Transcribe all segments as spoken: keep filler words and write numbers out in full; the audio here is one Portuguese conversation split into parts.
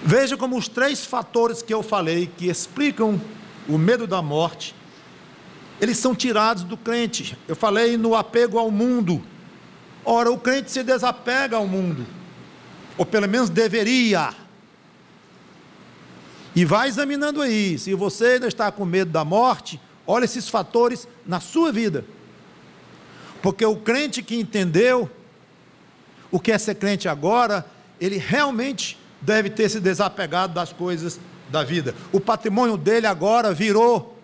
Veja como os três fatores que eu falei, que explicam o medo da morte, eles são tirados do crente. Eu falei no apego ao mundo. Ora, o crente se desapega ao mundo, ou pelo menos deveria. E vai examinando aí, se você ainda está com medo da morte, olha esses fatores na sua vida. Porque o crente que entendeu o que é ser crente agora, ele realmente deve ter se desapegado das coisas da vida. O patrimônio dele agora virou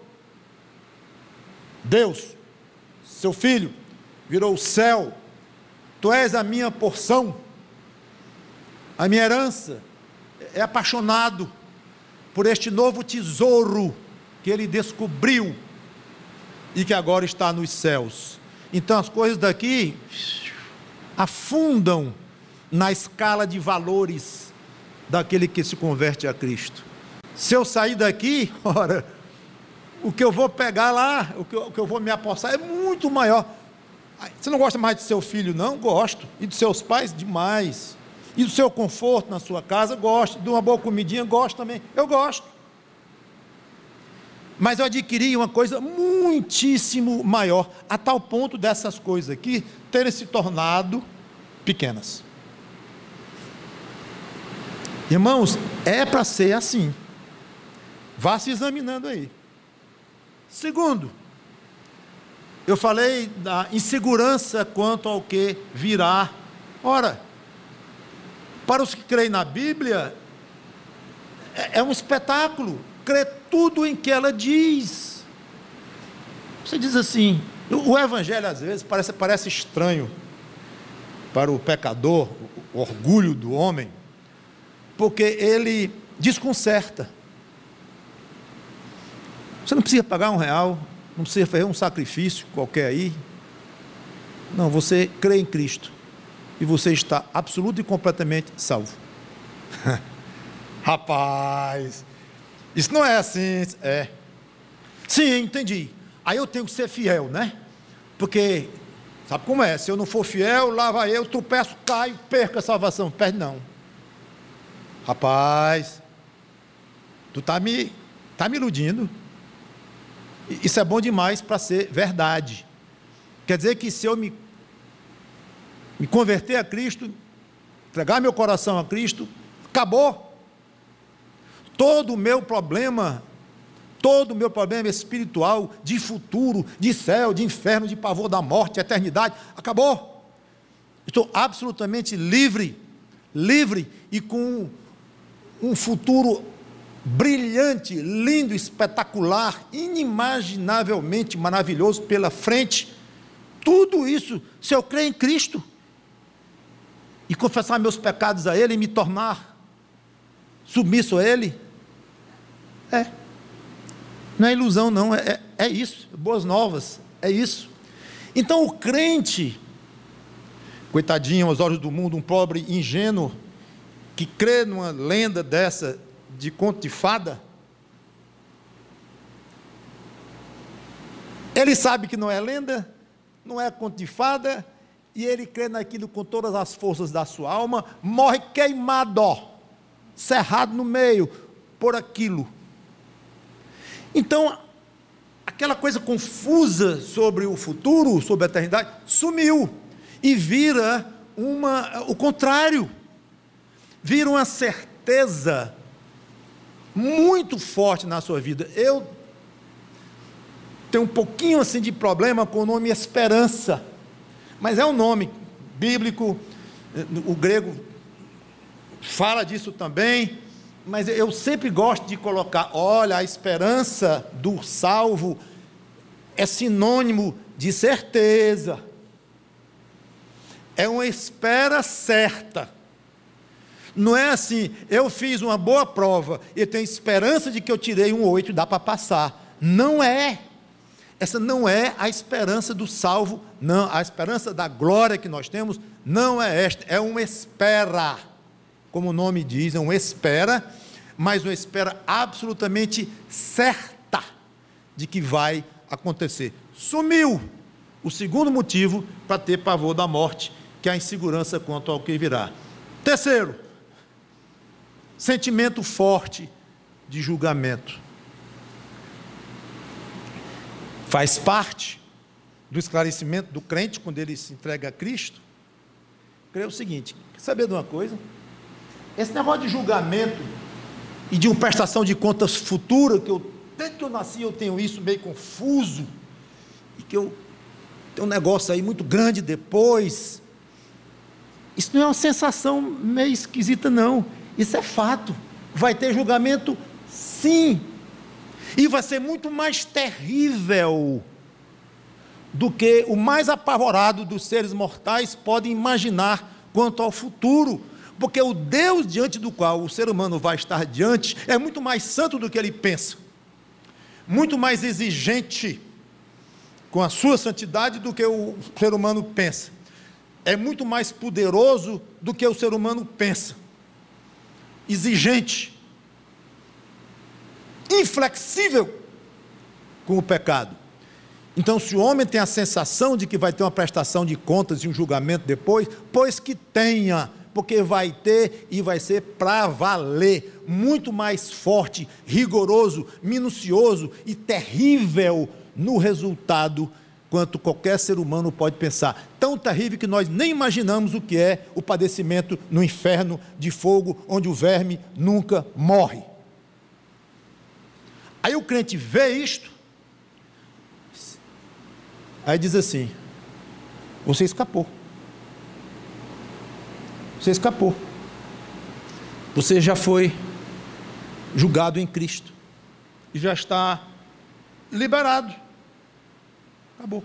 Deus, seu filho, virou o céu. Tu és a minha porção, a minha herança. É apaixonado por este novo tesouro que ele descobriu e que agora está nos céus. Então as coisas daqui afundam na escala de valores daquele que se converte a Cristo. Se eu sair daqui, ora, o que eu vou pegar lá, o que eu, o que eu vou me apossar é muito maior. Você não gosta mais de seu filho, não? Gosto. E dos seus pais? Demais. E do seu conforto na sua casa? Gosto. De uma boa comidinha? Gosto também. Eu gosto. Mas eu adquiri uma coisa muitíssimo maior, a tal ponto dessas coisas aqui terem se tornado pequenas. Irmãos, é para ser assim. Vá se examinando aí. Segundo, eu falei da insegurança quanto ao que virá. Ora, para os que creem na Bíblia, é, é um espetáculo, crê tudo em que ela diz. Você diz assim, o, o Evangelho às vezes parece, parece estranho para o pecador, o, o orgulho do homem, porque ele desconcerta. Você não precisa pagar um real, não precisa fazer um sacrifício qualquer aí. Não, você crê em Cristo e você está absoluto e completamente salvo. Rapaz, isso não é assim. É. Sim, entendi. Aí eu tenho que ser fiel, né? Porque, sabe como é? Se eu não for fiel, lá vai eu, tropeço, caio, perco a salvação. Perde não. Rapaz, tu está me, tá me iludindo. Isso é bom demais para ser verdade. Quer dizer que se eu me, me converter a Cristo, entregar meu coração a Cristo, acabou. Todo o meu problema, todo o meu problema espiritual, de futuro, de céu, de inferno, de pavor da morte, de eternidade, acabou. Estou absolutamente livre, livre e com um futuro brilhante, lindo, espetacular, inimaginavelmente maravilhoso pela frente. Tudo isso, se eu crer em Cristo e confessar meus pecados a Ele e me tornar submisso a Ele, é, não é ilusão não, é, é isso, boas novas, é isso. Então o crente, coitadinho aos olhos do mundo, um pobre ingênuo, que crê numa lenda dessa, de conto de fada, ele sabe que não é lenda, não é conto de fada, e ele crê naquilo com todas as forças da sua alma, morre queimado, cerrado no meio, por aquilo. Então, aquela coisa confusa sobre o futuro, sobre a eternidade, sumiu, e vira uma, o contrário, vira uma certeza muito forte na sua vida. Eu tenho um pouquinho assim de problema com o nome esperança, mas é um nome bíblico, o grego fala disso também, mas eu sempre gosto de colocar, olha, a esperança do salvo é sinônimo de certeza, é uma espera certa. Não é assim, eu fiz uma boa prova e tenho esperança de que eu tirei um oito e dá para passar. Não é. Essa não é a esperança do salvo, não. A esperança da glória que nós temos não é esta, é uma espera. Como o nome diz, é uma espera, mas uma espera absolutamente certa de que vai acontecer. Sumiu o segundo motivo para ter pavor da morte, que é a insegurança quanto ao que virá. Terceiro, sentimento forte de julgamento. Faz parte do esclarecimento do crente quando ele se entrega a Cristo. Creio o seguinte: quer saber de uma coisa? Esse negócio de julgamento e de uma prestação de contas futura, que eu, desde que eu nasci eu tenho isso meio confuso, e que eu tenho um negócio aí muito grande depois, isso não é uma sensação meio esquisita não, isso é fato. Vai ter julgamento sim, e vai ser muito mais terrível do que o mais apavorado dos seres mortais pode imaginar quanto ao futuro, porque o Deus diante do qual o ser humano vai estar diante é muito mais santo do que ele pensa, muito mais exigente com a sua santidade do que o ser humano pensa, é muito mais poderoso do que o ser humano pensa, exigente, inflexível com o pecado. Então, se o homem tem a sensação de que vai ter uma prestação de contas e um julgamento depois, pois que tenha, porque vai ter e vai ser para valer, muito mais forte, rigoroso, minucioso e terrível no resultado, quanto qualquer ser humano pode pensar. Tão terrível que nós nem imaginamos o que é o padecimento no inferno de fogo, onde o verme nunca morre. Aí o crente vê isto, aí diz assim: você escapou, você escapou, você já foi julgado em Cristo, e já está liberado, acabou.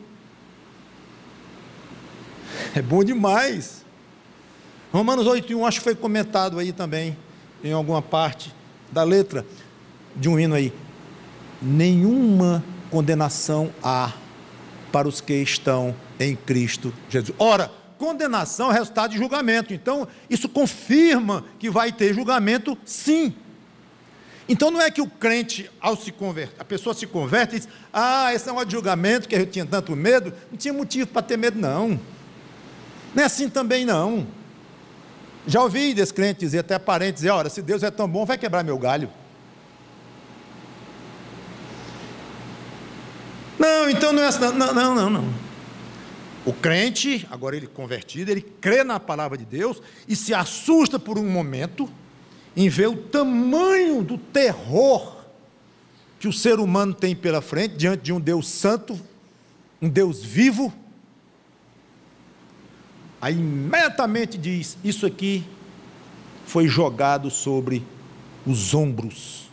É bom demais. Romanos oito e um, acho que foi comentado aí também, em alguma parte da letra de um hino aí: nenhuma condenação há para os que estão em Cristo Jesus. Ora, condenação é resultado de julgamento, então isso confirma que vai ter julgamento sim. Então não é que o crente, ao se converter, a pessoa se converte e diz: ah, esse negócio de julgamento, que eu tinha tanto medo, não tinha motivo para ter medo não, não é assim também não. Já ouvi desse crente dizer, até parente dizer: olha, se Deus é tão bom, vai quebrar meu galho. Não, então não é assim, não, não, não, não. O crente, agora ele convertido, ele crê na palavra de Deus e se assusta por um momento em ver o tamanho do terror que o ser humano tem pela frente, diante de um Deus santo, um Deus vivo. Aí imediatamente diz: isso aqui foi jogado sobre os ombros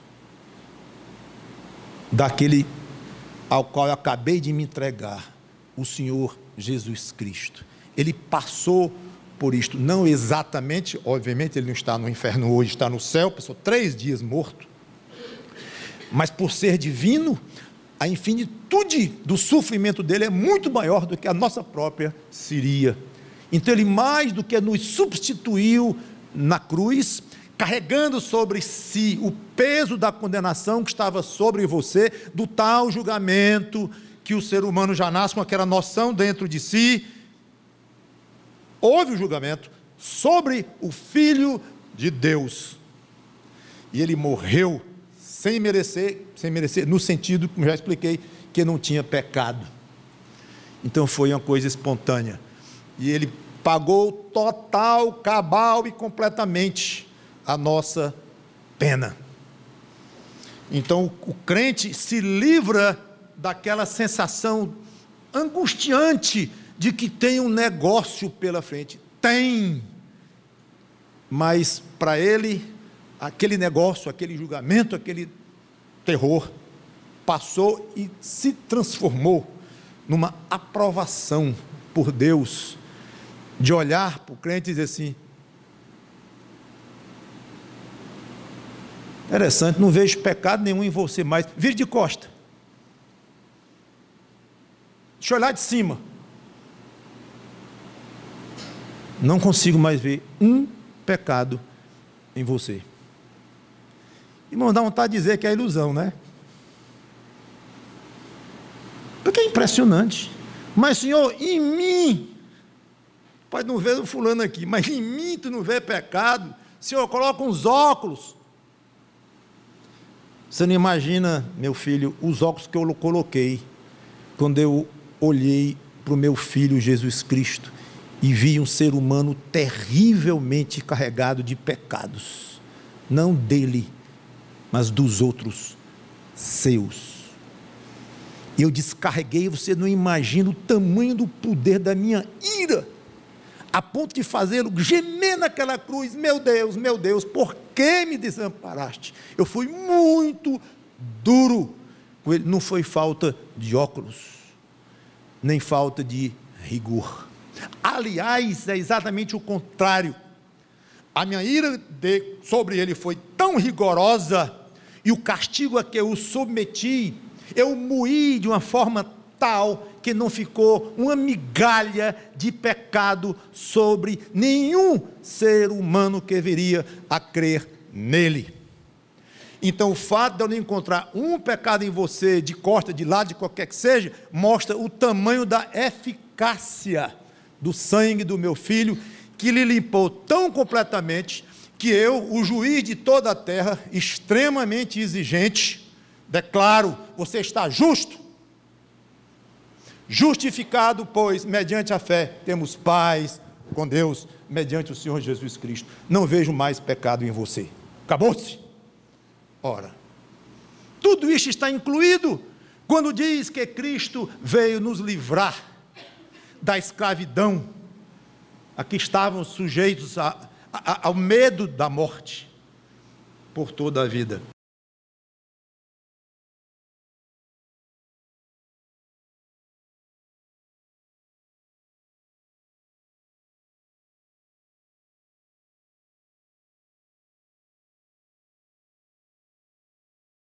daquele ao qual eu acabei de me entregar, o Senhor Jesus Cristo. Ele passou por isto, não exatamente, obviamente ele não está no inferno hoje, está no céu, passou três dias morto, mas por ser divino, a infinitude do sofrimento dele é muito maior do que a nossa própria seria. Então ele, mais do que nos substituiu na cruz, carregando sobre si o peso da condenação que estava sobre você, do tal julgamento que o ser humano já nasce com aquela noção dentro de si. Houve o julgamento sobre o Filho de Deus, e ele morreu sem merecer, sem merecer, no sentido, como já expliquei, que não tinha pecado. Então foi uma coisa espontânea, e ele pagou total, cabal e completamente a nossa pena. Então o crente se livra daquela sensação angustiante de que tem um negócio pela frente. Tem, mas para ele aquele negócio, aquele julgamento, aquele terror passou e se transformou numa aprovação por Deus, de olhar para o crente e dizer assim: interessante, não vejo pecado nenhum em você mais, vire de costa, deixa eu olhar de cima, não consigo mais ver um pecado em você. Irmão, dá vontade de dizer que é ilusão, né? Porque é impressionante. Mas Senhor, em mim, pode não ver o fulano aqui, mas em mim tu não vê pecado. Senhor, coloca uns óculos. Você não imagina, meu filho, os óculos que eu coloquei quando eu olhei para o meu filho Jesus Cristo e vi um ser humano terrivelmente carregado de pecados, não dele, mas dos outros seus. Eu descarreguei, você não imagina o tamanho do poder da minha ira, a ponto de fazê-lo gemer naquela cruz. Meu Deus, meu Deus, por que me desamparaste? Eu fui muito duro com ele. Não foi falta de óculos, nem falta de rigor. Aliás, é exatamente o contrário. A minha ira de, sobre ele foi tão rigorosa, e o castigo a que eu o submeti, eu o moí de uma forma tal que não ficou uma migalha de pecado sobre nenhum ser humano que viria a crer nele. Então, o fato de eu não encontrar um pecado em você, de costa, de lado, de qualquer que seja, mostra o tamanho da eficácia do sangue do meu filho, que lhe limpou tão completamente, que eu, o juiz de toda a terra, extremamente exigente, declaro: você está justo, justificado, pois, mediante a fé, temos paz com Deus, mediante o Senhor Jesus Cristo. Não vejo mais pecado em você. Acabou-se. Ora, tudo isso está incluído quando diz que Cristo veio nos livrar da escravidão a que estavam sujeitos a, a, ao medo da morte por toda a vida.